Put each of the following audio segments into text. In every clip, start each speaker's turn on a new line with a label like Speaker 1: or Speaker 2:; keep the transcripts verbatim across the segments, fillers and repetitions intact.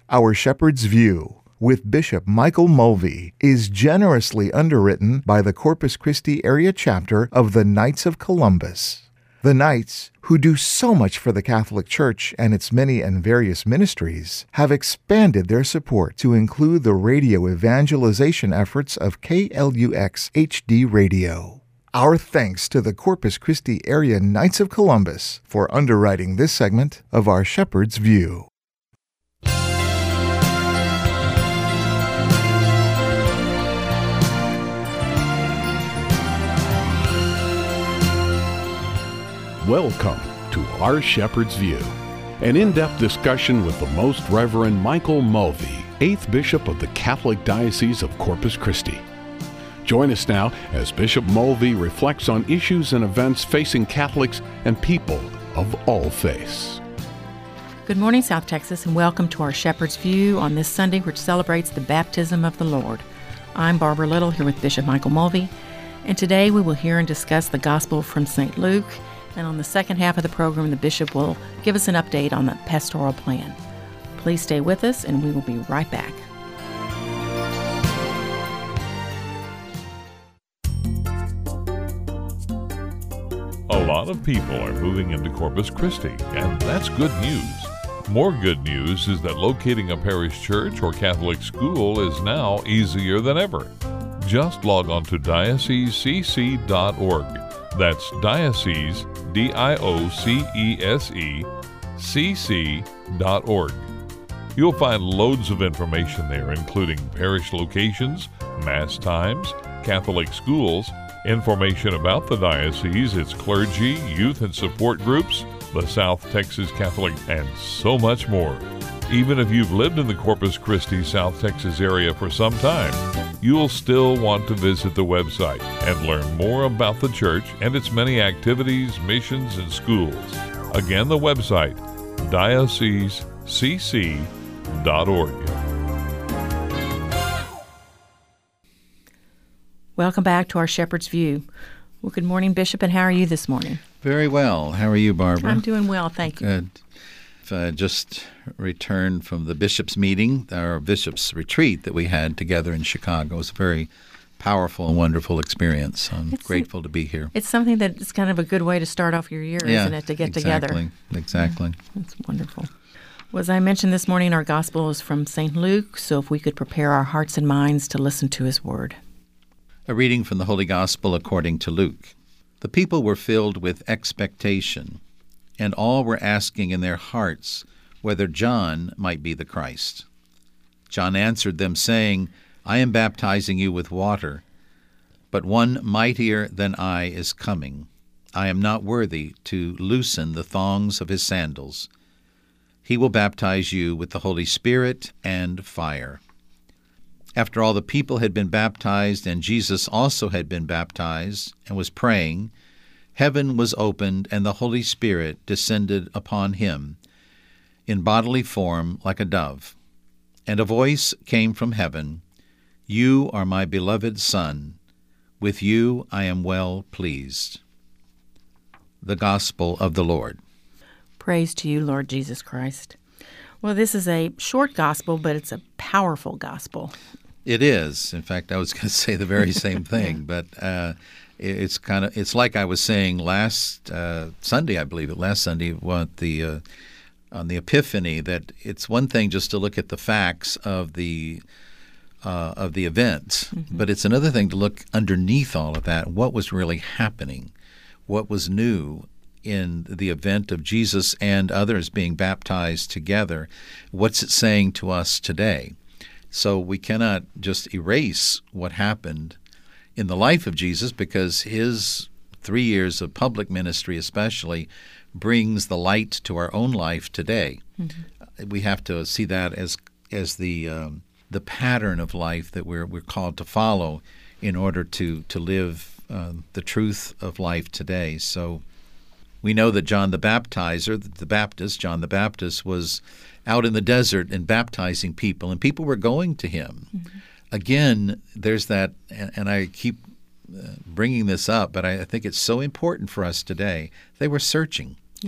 Speaker 1: Our Shepherd's View with Bishop Michael Mulvey is generously underwritten by the Corpus Christi area chapter of the Knights of Columbus. The Knights, who do so much for the Catholic Church and its many and various ministries, have expanded their support to include the radio evangelization efforts of K L U X H D Radio. Our thanks to the Corpus Christi area Knights of Columbus for underwriting this segment of our Shepherd's View.
Speaker 2: Welcome to Our Shepherd's View, an in-depth discussion with the Most Reverend Michael Mulvey, eighth Bishop of the Catholic Diocese of Corpus Christi. Join us now as Bishop Mulvey reflects on issues and events facing Catholics and people of all faiths.
Speaker 3: Good morning, South Texas, and welcome to Our Shepherd's View on this Sunday, which celebrates the baptism of the Lord. I'm Barbara Little here with Bishop Michael Mulvey, and today we will hear and discuss the Gospel from Saint Luke. And on the second half of the program, the Bishop will give us an update on the pastoral plan. Please stay with us, and we will be right back.
Speaker 4: A lot of people are moving into Corpus Christi, and that's good news. More good news is that locating a parish church or Catholic school is now easier than ever. Just log on to diocese c c dot org. That's diocese, D I O C E S E, C C dot org. You'll find loads of information there, including parish locations, Mass times, Catholic schools, information about the diocese, its clergy, youth and support groups, the South Texas Catholic, and so much more. Even if you've lived in the Corpus Christi, South Texas area for some time, you'll still want to visit the website and learn more about the church and its many activities, missions, and schools. Again, the website, diocese c c dot org.
Speaker 3: Welcome back to Our Shepherd's View. Well, good morning, Bishop, and how are you this morning?
Speaker 5: Very well. How are you, Barbara?
Speaker 3: I'm doing well, thank you.
Speaker 5: Good. I just returned from the Bishop's meeting, our Bishop's retreat that we had together in Chicago. It was a very powerful and wonderful experience. I'm it's grateful a, to be here.
Speaker 3: It's something that is kind of a good way to start off your year,
Speaker 5: yeah,
Speaker 3: isn't it, to get
Speaker 5: exactly,
Speaker 3: together?
Speaker 5: Exactly.
Speaker 3: Yeah, that's wonderful. Well, as I mentioned this morning, our gospel is from Saint Luke, so if we could prepare our hearts and minds to listen to his word.
Speaker 5: A reading from the Holy Gospel according to Luke. The people were filled with expectation, and all were asking in their hearts whether John might be the Christ. John answered them, saying, I am baptizing you with water, but one mightier than I is coming. I am not worthy to loosen the thongs of his sandals. He will baptize you with the Holy Spirit and fire. After all the people had been baptized, and Jesus also had been baptized and was praying, heaven was opened, and the Holy Spirit descended upon him in bodily form like a dove. And a voice came from heaven, You are my beloved Son. With you I am well pleased. The Gospel of the Lord.
Speaker 3: Praise to you, Lord Jesus Christ. Well, this is a short gospel, but it's a powerful gospel.
Speaker 5: It is. In fact, I was going to say the very same thing, but uh, it's kind of it's like I was saying last uh, Sunday, I believe it last Sunday, what the uh, on the Epiphany, that it's one thing just to look at the facts of the uh, of the events, mm-hmm. but it's another thing to look underneath all of that. What was really happening? What was new in the event of Jesus and others being baptized together? What's it saying to us today? So we cannot just erase what happened in the life of Jesus, because his three years of public ministry especially brings the light to our own life today. Mm-hmm. We have to see that as as the um, the pattern of life that we're we're called to follow in order to to live uh, the truth of life today. So we know that John the Baptizer, the Baptist, John the Baptist, was out in the desert and baptizing people, and people were going to him. Mm-hmm. Again, there's that, and, and I keep uh, bringing this up, but I, I think it's so important for us today. They were searching.
Speaker 3: Yes.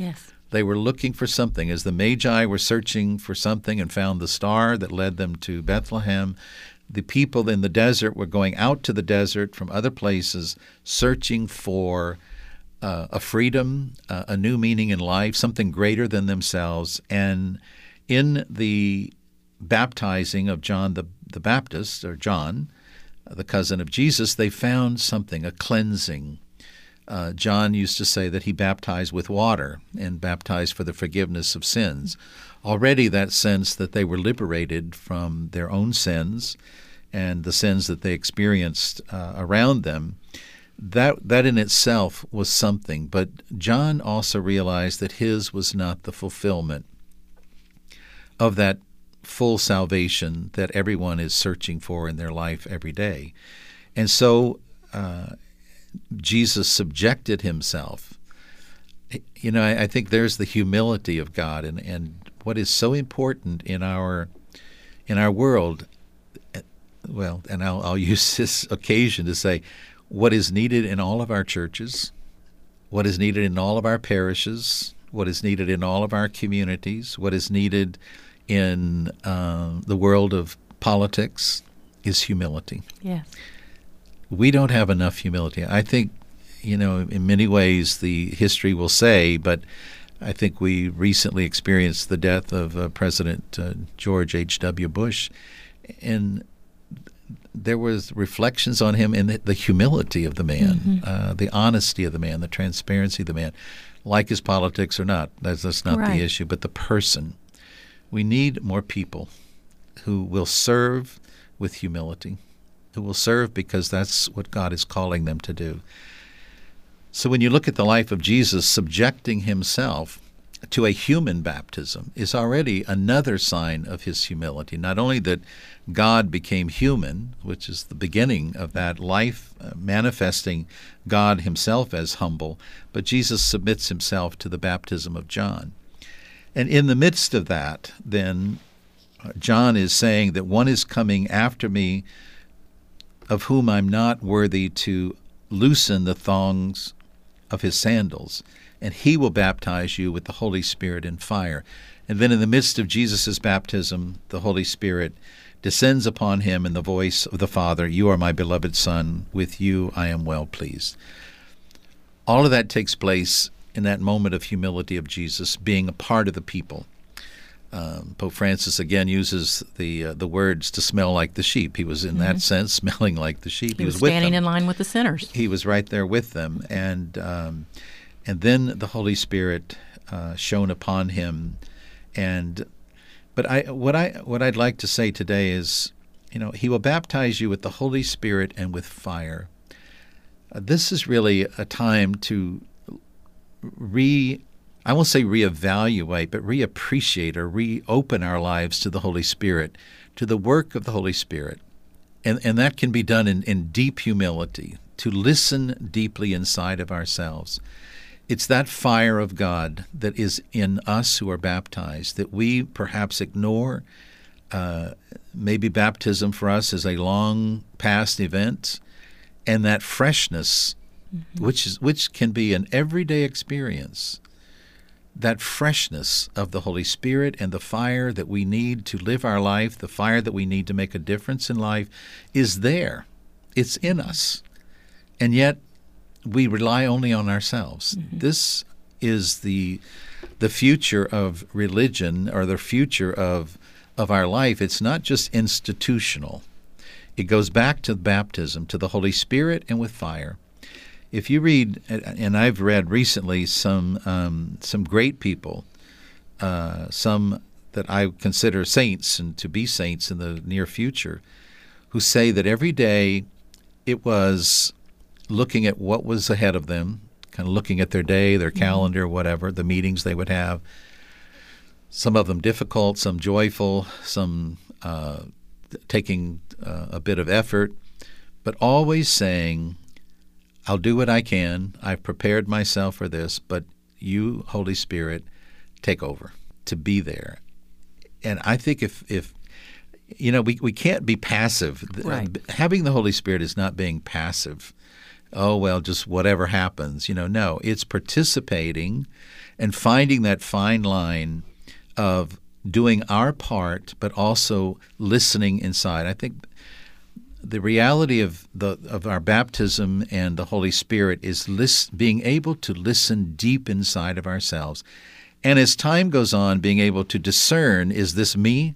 Speaker 5: They were looking for something. As the Magi were searching for something and found the star that led them to Bethlehem, the people in the desert were going out to the desert from other places, searching for uh, a freedom, uh, a new meaning in life, something greater than themselves. And in the baptizing of John the, the Baptist, or John, the cousin of Jesus, they found something, a cleansing. Uh, John used to say that he baptized with water and baptized for the forgiveness of sins. Already that sense that they were liberated from their own sins and the sins that they experienced uh, around them, that that in itself was something. But John also realized that his was not the fulfillment of that full salvation that everyone is searching for in their life every day. And so uh, Jesus subjected himself. You know, I, I think there's the humility of God, and, and what is so important in our in our world. Well, and I'll, I'll use this occasion to say, what is needed in all of our churches, what is needed in all of our parishes, what is needed in all of our communities, what is needed in uh, the world of politics is humility.
Speaker 3: Yes.
Speaker 5: We don't have enough humility. I think, you know, in many ways the history will say, but I think we recently experienced the death of uh, President uh, George H W Bush, and there was reflections on him in the, the humility of the man, mm-hmm. uh, the honesty of the man, the transparency of the man, like his politics or not. That's, that's not
Speaker 3: right.
Speaker 5: the issue, but the person. We need more people who will serve with humility, who will serve because that's what God is calling them to do. So when you look at the life of Jesus, subjecting himself to a human baptism is already another sign of his humility. Not only that God became human, which is the beginning of that life, uh, manifesting God himself as humble, but Jesus submits himself to the baptism of John. And in the midst of that, then, John is saying that one is coming after me of whom I'm not worthy to loosen the thongs of his sandals, and he will baptize you with the Holy Spirit and fire. And then in the midst of Jesus' baptism, the Holy Spirit descends upon him in the voice of the Father, "You are my beloved Son, with you I am well pleased." All of that takes place in that moment of humility of Jesus, being a part of the people. Um, Pope Francis again uses the uh, the words to smell like the sheep. He was in mm-hmm. that sense smelling like the sheep.
Speaker 3: He,
Speaker 5: he
Speaker 3: was,
Speaker 5: was with
Speaker 3: standing
Speaker 5: them.
Speaker 3: in line with the sinners.
Speaker 5: He was right there with them, and um, and then the Holy Spirit uh, shone upon him. And but I what I what I'd like to say today is, you know, he will baptize you with the Holy Spirit and with fire. Uh, this is really a time to re. I won't say reevaluate, but reappreciate or reopen our lives to the Holy Spirit, to the work of the Holy Spirit. And and that can be done in, in deep humility, to listen deeply inside of ourselves. It's that fire of God that is in us who are baptized that we perhaps ignore. Uh, maybe baptism for us is a long past event, and that freshness, mm-hmm. which is which can be an everyday experience. That freshness of the Holy Spirit and the fire that we need to live our life, the fire that we need to make a difference in life, is there. It's in us. And yet we rely only on ourselves. Mm-hmm. This is the the future of religion, or the future of of our life. It's not just institutional. It goes back to baptism, to the Holy Spirit and with fire. If you read, and I've read recently some um, some great people, uh, some that I consider saints and to be saints in the near future, who say that every day it was looking at what was ahead of them, kind of looking at their day, their calendar, whatever, the meetings they would have, some of them difficult, some joyful, some uh, taking uh, a bit of effort, but always saying, I'll do what I can. I've prepared myself for this, but you, Holy Spirit, take over, to be there. And I think if, if you know, we, we can't be passive.
Speaker 3: Right.
Speaker 5: Having the Holy Spirit is not being passive. Oh, well, just whatever happens. You know, no, it's participating and finding that fine line of doing our part, but also listening inside. I think the reality of the of our baptism and the Holy Spirit is list, being able to listen deep inside of ourselves. And as time goes on, being able to discern, is this me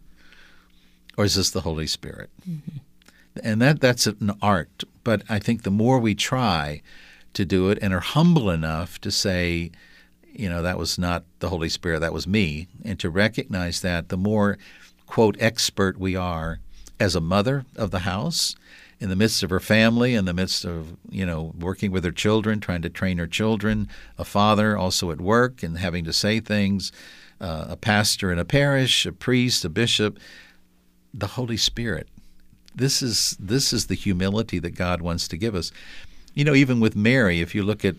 Speaker 5: or is this the Holy Spirit? Mm-hmm. And that that's an art. But I think the more we try to do it and are humble enough to say, you know, that was not the Holy Spirit, that was me, and to recognize that, the more, quote, expert we are as a mother of the house, in the midst of her family, in the midst of, you know, working with her children, trying to train her children, a father also at work and having to say things, uh, a pastor in a parish, a priest, a bishop, the Holy Spirit. This is this is the humility that God wants to give us. You know, even with Mary, if you look at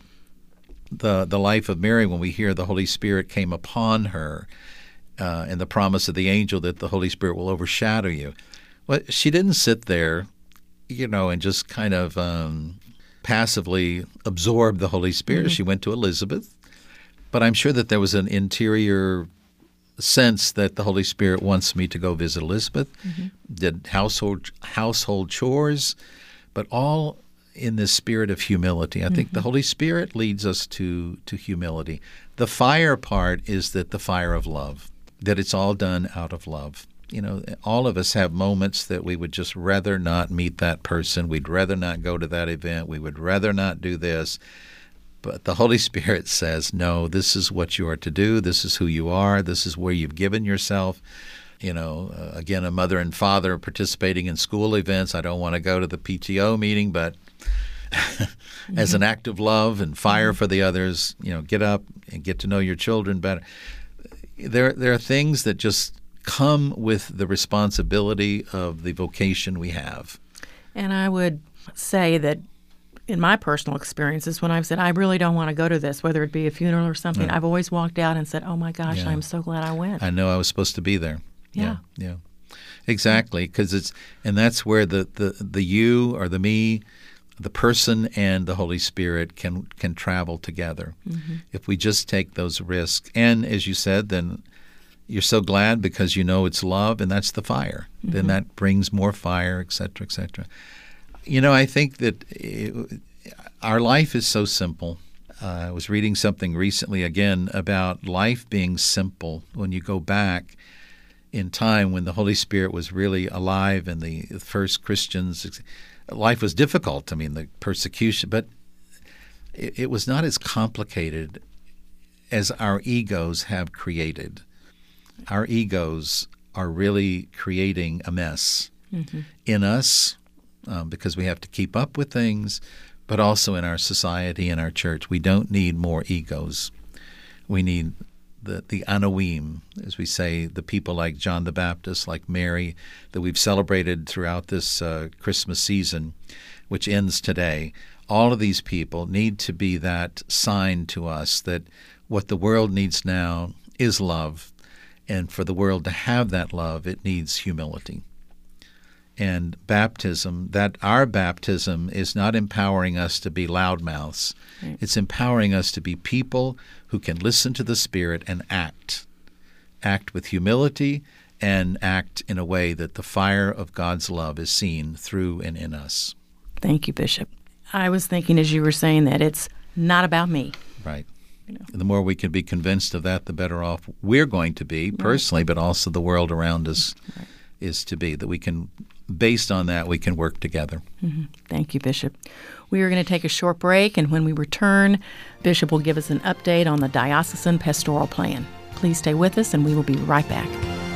Speaker 5: the the life of Mary, when we hear the Holy Spirit came upon her, uh, and the promise of the angel that the Holy Spirit will overshadow you. Well, she didn't sit there, you know, and just kind of um, passively absorb the Holy Spirit. Mm-hmm. She went to Elizabeth, but I'm sure that there was an interior sense that the Holy Spirit wants me to go visit Elizabeth, mm-hmm. did household household chores, but all in this spirit of humility. I mm-hmm. think the Holy Spirit leads us to, to humility. The fire part is that the fire of love, that it's all done out of love. You know, all of us have moments that we would just rather not meet that person. We'd rather not go to that event. We would rather not do this. But the Holy Spirit says, no, this is what you are to do. This is who you are. This is where you've given yourself. You know, uh, again, a mother and father participating in school events. I don't want to go to the P T O meeting, but mm-hmm. as an act of love and fire mm-hmm. for the others, you know, get up and get to know your children better. There, there are things that just come with the responsibility of the vocation we have.
Speaker 3: And I would say that in my personal experiences, when I've said, I really don't want to go to this, whether it be a funeral or something, yeah. I've always walked out and said, oh my gosh, yeah. I'm so glad I went.
Speaker 5: I know I was supposed to be there.
Speaker 3: Yeah.
Speaker 5: Yeah. yeah. Exactly. Because it's, and that's where the, the, the you or the me, the person and the Holy Spirit can, can travel together. Mm-hmm. If we just take those risks. And as you said, then you're so glad because you know it's love, and that's the fire. Mm-hmm. Then that brings more fire, et cetera, et cetera. You know, I think that it, our life is so simple. Uh, I was reading something recently, again, about life being simple. When you go back in time when the Holy Spirit was really alive and the first Christians, life was difficult. I mean, the persecution, but it, it was not as complicated as our egos have created. Our egos are really creating a mess mm-hmm. in us um, because we have to keep up with things, but also in our society and our church. We don't need more egos. We need the, the Anoim, as we say, the people like John the Baptist, like Mary, that we've celebrated throughout this uh, Christmas season, which ends today. All of these people need to be that sign to us that what the world needs now is love. And for the world to have that love, it needs humility. And baptism, that our baptism is not empowering us to be loudmouths. Right. It's empowering us to be people who can listen to the Spirit and act. Act with humility and act in a way that the fire of God's love is seen through and in us.
Speaker 3: Thank you, Bishop. I was thinking as you were saying that it's not about me.
Speaker 5: Right. You know. The more we can be convinced of that, the better off we're going to be personally, right. but also the world around us right. is to be, that we can, based on that, we can work together.
Speaker 3: Mm-hmm. Thank you, Bishop. We are going to take a short break, and when we return, Bishop will give us an update on the Diocesan Pastoral Plan. Please stay with us, and we will be right back.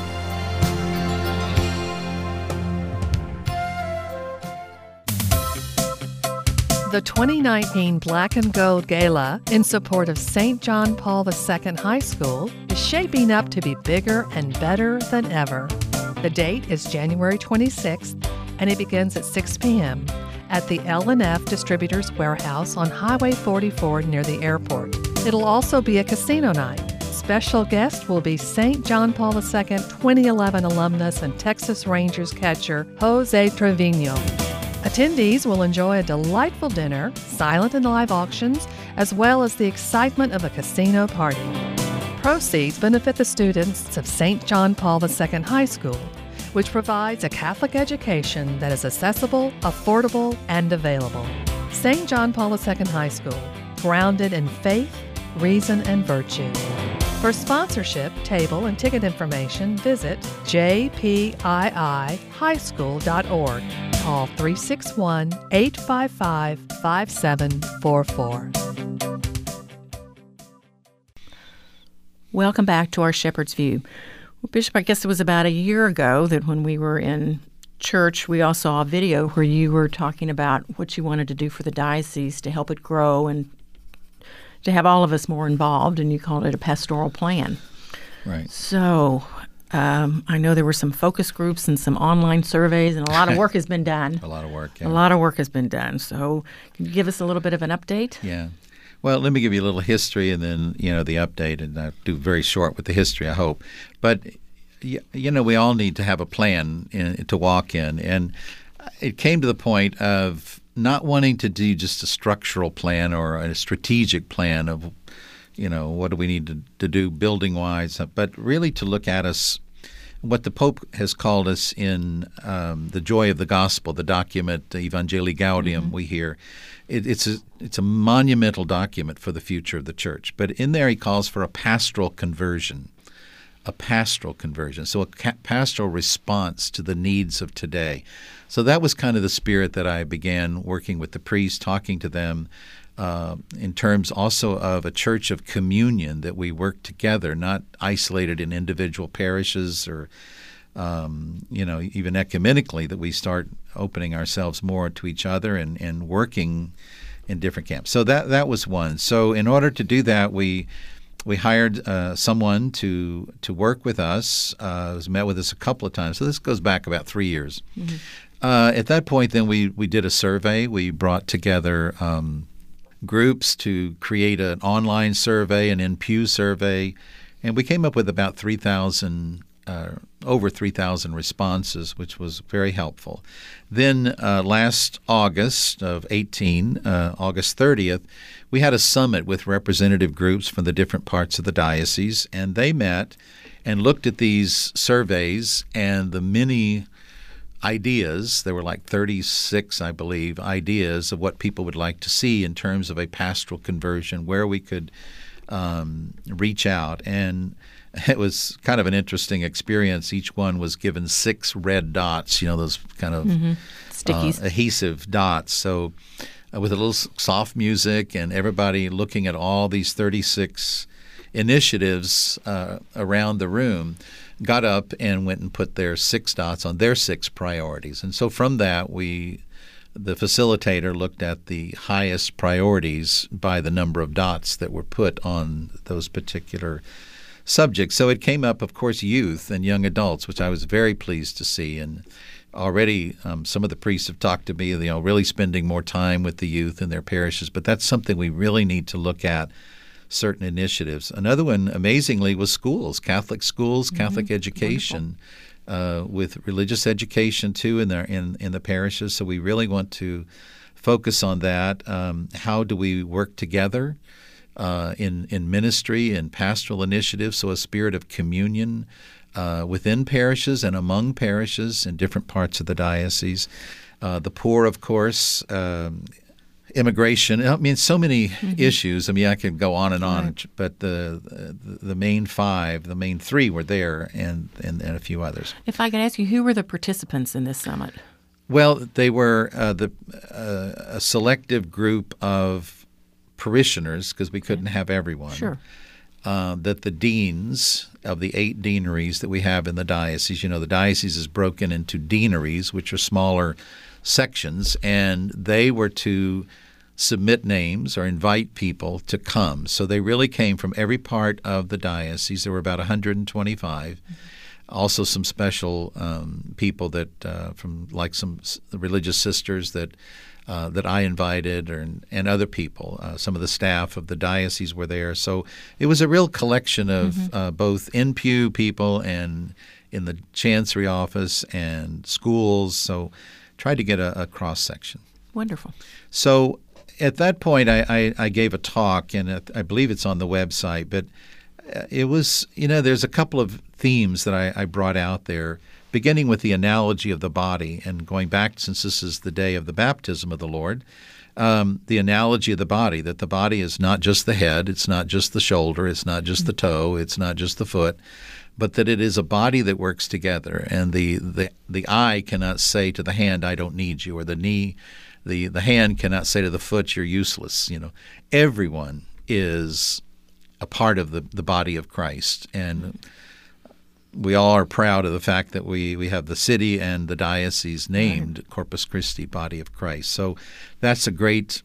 Speaker 6: The twenty nineteen Black and Gold Gala in support of Saint John Paul the Second High School is shaping up to be bigger and better than ever. The date is January twenty-sixth, and it begins at six p.m. at the L and F Distributors Warehouse on Highway forty-four near the airport. It'll also be a casino night. Special guest will be Saint John Paul the Second twenty eleven alumnus and Texas Rangers catcher Jose Trevino. Attendees will enjoy a delightful dinner, silent and live auctions, as well as the excitement of a casino party. Proceeds benefit the students of Saint John Paul the Second High School, which provides a Catholic education that is accessible, affordable, and available. Saint John Paul the Second High School, grounded in faith, reason, and virtue. For sponsorship, table, and ticket information, visit j p i i high school dot org. Call three six one, eight five five, five seven four four.
Speaker 3: Welcome back to our Shepherd's View. Well, Bishop, I guess it was about a year ago that when we were in church, we all saw a video where you were talking about what you wanted to do for the diocese to help it grow and to have all of us more involved, and you called it a pastoral plan.
Speaker 5: Right.
Speaker 3: So um, I know there were some focus groups and some online surveys, and a lot of work has been done.
Speaker 5: A lot of work, yeah.
Speaker 3: A lot of work has been done. So can you give us a little bit of an update?
Speaker 5: Yeah. Well, let me give you a little history and then, you know, the update, and I'll do very short with the history, I hope. But, you know, we all need to have a plan in, to walk in. And it came to the point of not wanting to do just a structural plan or a strategic plan of, you know, what do we need to, to do building-wise, but really to look at us, what the Pope has called us in um, the Joy of the Gospel, the document Evangelii Gaudium mm-hmm. we hear. It, it's a it's a monumental document for the future of the church. But in there he calls for a pastoral conversion, a pastoral conversion, so a ca- pastoral response to the needs of today. So that was kind of the spirit that I began working with the priests, talking to them uh, in terms also of a church of communion, that we work together, not isolated in individual parishes or Um, you know, even ecumenically, that we start opening ourselves more to each other and, and working in different camps. So that that was one. So in order to do that, we we hired uh, someone to to work with us, uh, who's met with us a couple of times. So this goes back about three years. Mm-hmm. Uh, at that point, then we, we did a survey. We brought together um, groups to create an online survey, an in-pew survey, and we came up with about three thousand Uh, over three thousand responses, which was very helpful. Then uh, last August of eighteen, uh, August thirtieth, we had a summit with representative groups from the different parts of the diocese, and they met and looked at these surveys and the many ideas. There were like thirty-six, I believe, ideas of what people would like to see in terms of a pastoral conversion, where we could um, reach out. And it was kind of an interesting experience. Each one was given six red dots, you know, those kind of
Speaker 3: mm-hmm. Stickies.
Speaker 5: Uh, adhesive dots. So uh, with a little soft music and everybody looking at all these thirty-six initiatives uh, around the room, got up and went and put their six dots on their six priorities. And so from that, we, the facilitator looked at the highest priorities by the number of dots that were put on those particular subject. So it came up, of course, youth and young adults, which I was very pleased to see. And already um, some of the priests have talked to me, you know, really spending more time with the youth in their parishes. But that's something we really need to look at, certain initiatives. Another one, amazingly, was schools, Catholic schools, mm-hmm. Catholic education, uh, with religious education, too, in, their, in, in the parishes. So we really want to focus on that. Um, how do we work together Uh, in, in ministry and pastoral initiatives, so a spirit of communion uh, within parishes and among parishes in different parts of the diocese. Uh, the poor, of course, um, immigration. I mean, so many mm-hmm. issues. I mean, I could go on and on, right. but the, the the main five, the main three were there, and, and, and a few others.
Speaker 3: If I could ask you, who were the participants in this summit?
Speaker 5: Well, they were uh, the uh, a selective group of parishioners, because we couldn't have everyone.
Speaker 3: Sure.
Speaker 5: Uh, that the deans of the eight deaneries that we have in the diocese, you know, the diocese is broken into deaneries, which are smaller sections, and they were to submit names or invite people to come. So they really came from every part of the diocese. There were about one hundred twenty-five. Mm-hmm. Also some special um, people that uh, from like some religious sisters that Uh, that I invited, or, and other people. Uh, some of the staff of the diocese were there. So it was a real collection of mm-hmm. uh, both in-pew people and in the chancery office and schools. So tried to get a, a cross-section.
Speaker 3: Wonderful.
Speaker 5: So at that point, I, I, I gave a talk, and I believe it's on the website, but it was, you know, there's a couple of themes that I, I brought out there, beginning with the analogy of the body and going back, since this is the day of the baptism of the Lord, um, the analogy of the body, that the body is not just the head, it's not just the shoulder, it's not just the toe, it's not just the foot, but that it is a body that works together. And the, the, the eye cannot say to the hand, I don't need you, or the knee, the, the hand cannot say to the foot, you're useless. You know, everyone is a part of the, the body of Christ. And we all are proud of the fact that we, we have the city and the diocese named right. Corpus Christi, Body of Christ. So that's a great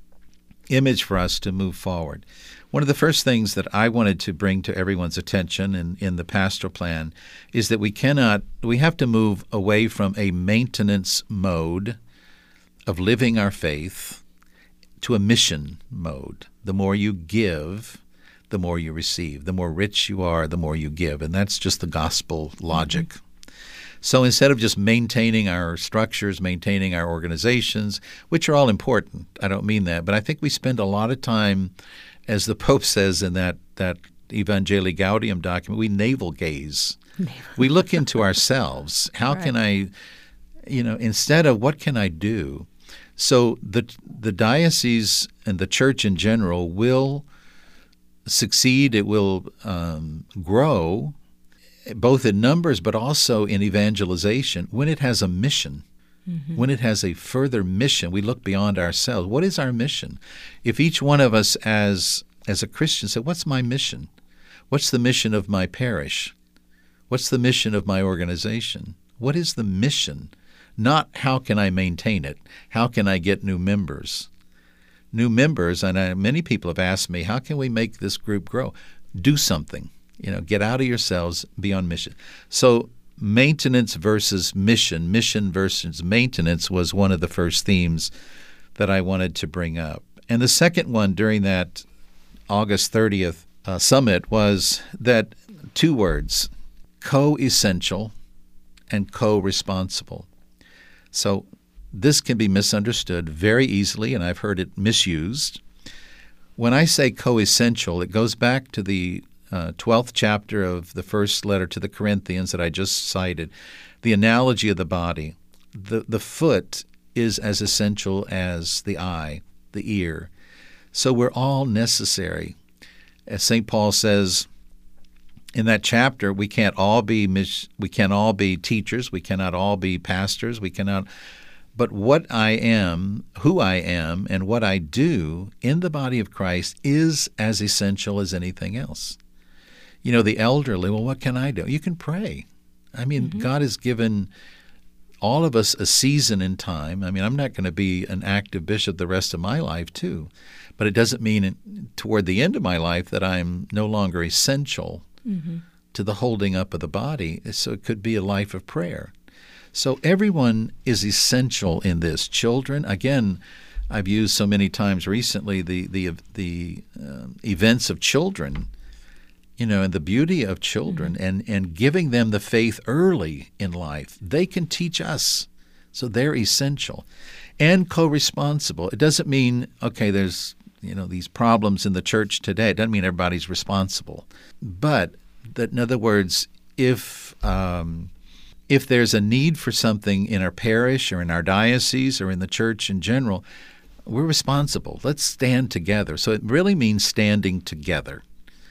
Speaker 5: image for us to move forward. One of the first things that I wanted to bring to everyone's attention in, in the pastoral plan is that we cannot, we have to move away from a maintenance mode of living our faith to a mission mode. The more you give, the more you receive. The more rich you are, the more you give. And that's just the gospel logic. Mm-hmm. So instead of just maintaining our structures, maintaining our organizations, which are all important, I don't mean that, but I think we spend a lot of time, as the Pope says in that, that Evangelii Gaudium document, we navel gaze. We look into ourselves. How right. can I, you know, instead of what can I do? So the the diocese and the church in general will succeed, it will um, grow, both in numbers but also in evangelization, when it has a mission, mm-hmm. when it has a further mission. We look beyond ourselves. What is our mission? If each one of us as as a Christian said, what's my mission? What's the mission of my parish? What's the mission of my organization? What is the mission? Not how can I maintain it? How can I get new members? New members, and I, many people have asked me, how can we make this group grow? Do something. You know, get out of yourselves, be on mission. So maintenance versus mission, mission versus maintenance was one of the first themes that I wanted to bring up. And the second one during that August thirtieth uh, summit was that two words, co-essential and co-responsible. So this can be misunderstood very easily, and I've heard it misused. When I say co-essential, it goes back to the uh, twelfth chapter of the first letter to the Corinthians that I just cited, the analogy of the body. The, the foot is as essential as the eye, the ear. So we're all necessary. As Saint Paul says in that chapter, we can't all be we can't all be teachers, we cannot all be pastors, we cannot. But what I am, who I am, and what I do in the body of Christ is as essential as anything else. You know, the elderly, well, what can I do? You can pray. I mean, mm-hmm. God has given all of us a season in time. I mean, I'm not going to be an active bishop the rest of my life, too. But it doesn't mean toward the end of my life that I'm no longer essential mm-hmm. to the holding up of the body. So it could be a life of prayer. So everyone is essential in this. Children, again, I've used so many times recently the the the uh, events of children, you know, and the beauty of children, mm-hmm. and, and giving them the faith early in life. They can teach us, so they're essential. And co-responsible. It doesn't mean, okay, there's, you know, these problems in the church today. It doesn't mean everybody's responsible. But that, in other words, if um, if there's a need for something in our parish or in our diocese or in the church in general, we're responsible. Let's stand together. So it really means standing together.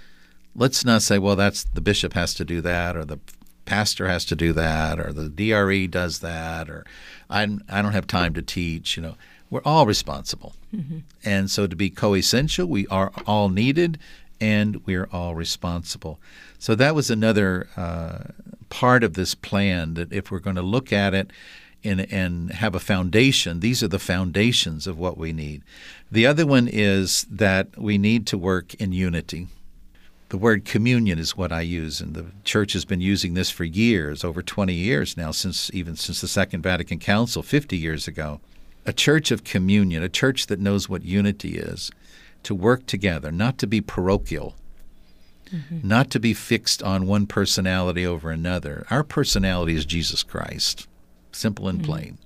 Speaker 5: Let's not say, well, that's the bishop has to do that, or the pastor has to do that, or the D R E does that, or I, I don't have time to teach. You know, we're all responsible. Mm-hmm. And so to be co-essential, we are all needed, and we're all responsible. So that was another uh, part of this plan, that if we're going to look at it and, and have a foundation, these are the foundations of what we need. The other one is that we need to work in unity. The word communion is what I use, and the church has been using this for years, over twenty years now, since even since the Second Vatican Council fifty years ago. A church of communion, a church that knows what unity is, to work together, not to be parochial, mm-hmm. not to be fixed on one personality over another. Our personality is Jesus Christ, simple and mm-hmm. plain.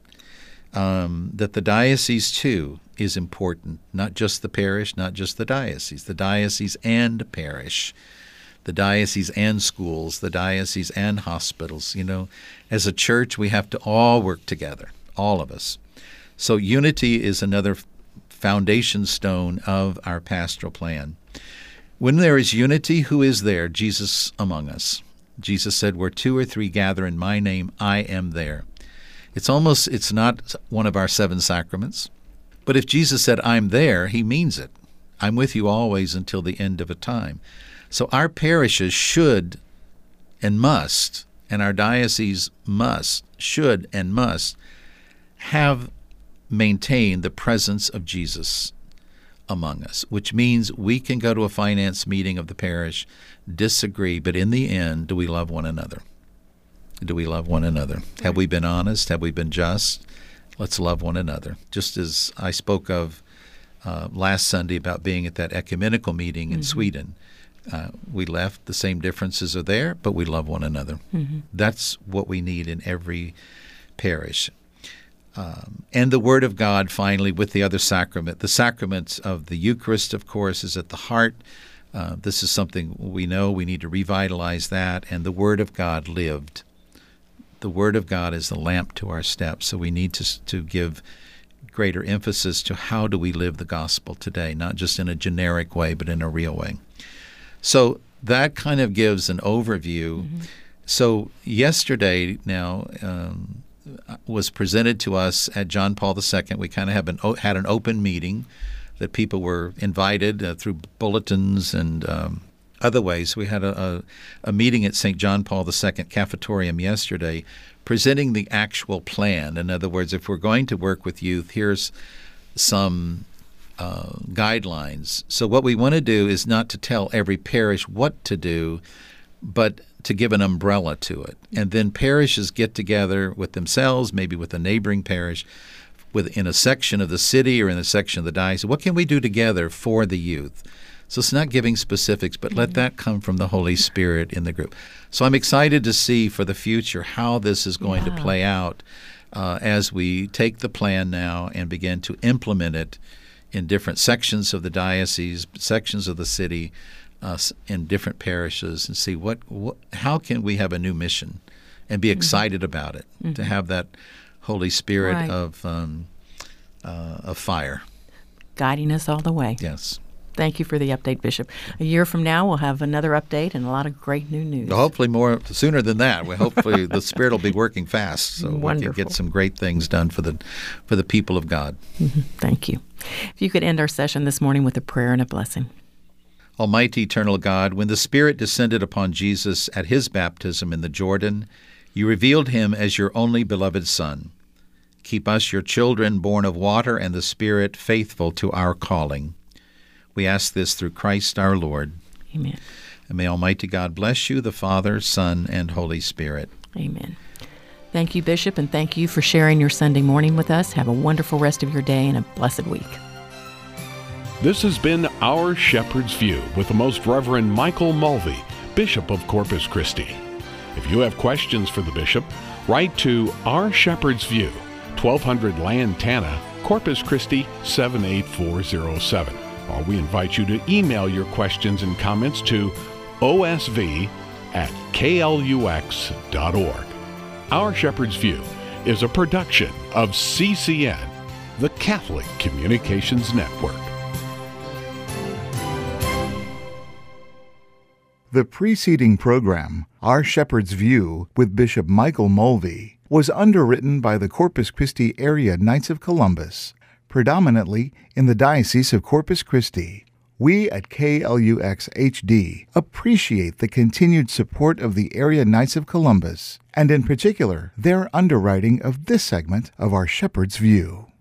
Speaker 5: Um, that the diocese, too, is important, not just the parish, not just the diocese, the diocese and parish. the diocese and schools, the diocese and hospitals. You know, as a church, we have to all work together, all of us. So unity is another foundation stone of our pastoral plan. When there is unity, who is there? Jesus among us. Jesus said, where two or three gather in my name, I am there. It's almost, it's not one of our seven sacraments. But if Jesus said, I'm there, he means it. I'm with you always until the end of a time. So our parishes should and must, and our diocese must, should and must, have maintained the presence of Jesus among us, which means we can go to a finance meeting of the parish, disagree, but in the end, do we love one another? Do we love one another? Have we been honest? Have we been just? Let's love one another. Just as I spoke of uh, last Sunday about being at that ecumenical meeting in mm-hmm. Sweden. Uh, we left, the same differences are there, but we love one another. Mm-hmm. That's what we need in every parish. Um, and the Word of God, finally, with the other sacrament. The sacrament of the Eucharist, of course, is at the heart. Uh, this is something we know. We need to revitalize that. And the Word of God lived. The Word of God is the lamp to our steps. So we need to, to give greater emphasis to how do we live the gospel today, not just in a generic way, but in a real way. So that kind of gives an overview. Mm-hmm. So yesterday now um, was presented to us at John Paul the Second. We kind of have an, had an open meeting that people were invited uh, through bulletins and um, other ways. We had a, a, a meeting at Saint John Paul the Second Cafetorium yesterday presenting the actual plan. In other words, if we're going to work with youth, here's some Uh, guidelines. So what we want to do is not to tell every parish what to do, but to give an umbrella to it. And then parishes get together with themselves, maybe with a neighboring parish, within a section of the city or in a section of the diocese. What can we do together for the youth? So it's not giving specifics, but let that come from the Holy Spirit in the group. So I'm excited to see for the future how this is going yeah. to play out uh, as we take the plan now and begin to implement it in different sections of the diocese, sections of the city, uh, in different parishes, and see what, what, how can we have a new mission and be excited mm-hmm. about it, mm-hmm. to have that Holy Spirit right. of um, uh, of fire
Speaker 3: guiding us all the way.
Speaker 5: Yes.
Speaker 3: Thank you for the update, Bishop. A year from now, we'll have another update and a lot of great new news.
Speaker 5: Well, hopefully more sooner than that. We hopefully the Spirit will be working fast, so
Speaker 3: Wonderful.
Speaker 5: we can get some great things done for the for the people of God.
Speaker 3: Mm-hmm. Thank you. If you could end our session this morning with a prayer and a blessing.
Speaker 5: Almighty, eternal God, when the Spirit descended upon Jesus at his baptism in the Jordan, you revealed him as your only beloved Son. Keep us, your children, born of water and the Spirit, faithful to our calling. We ask this through Christ our Lord.
Speaker 3: Amen.
Speaker 5: And may Almighty God bless you, the Father, Son, and Holy Spirit.
Speaker 3: Amen. Thank you, Bishop, and thank you for sharing your Sunday morning with us. Have a wonderful rest of your day and a blessed week.
Speaker 2: This has been Our Shepherd's View with the Most Reverend Michael Mulvey, Bishop of Corpus Christi. If you have questions for the Bishop, write to Our Shepherd's View, twelve hundred Lantana, Corpus Christi seven eight four zero seven. Or we invite you to email your questions and comments to O S V at K L U X dot org. Our Shepherd's View is a production of C C N, the Catholic Communications Network.
Speaker 1: The preceding program, Our Shepherd's View with Bishop Michael Mulvey, was underwritten by the Corpus Christi Area Knights of Columbus, predominantly in the Diocese of Corpus Christi. We at K L U X H D appreciate the continued support of the Area Knights of Columbus, and in particular, their underwriting of this segment of Our Shepherd's View.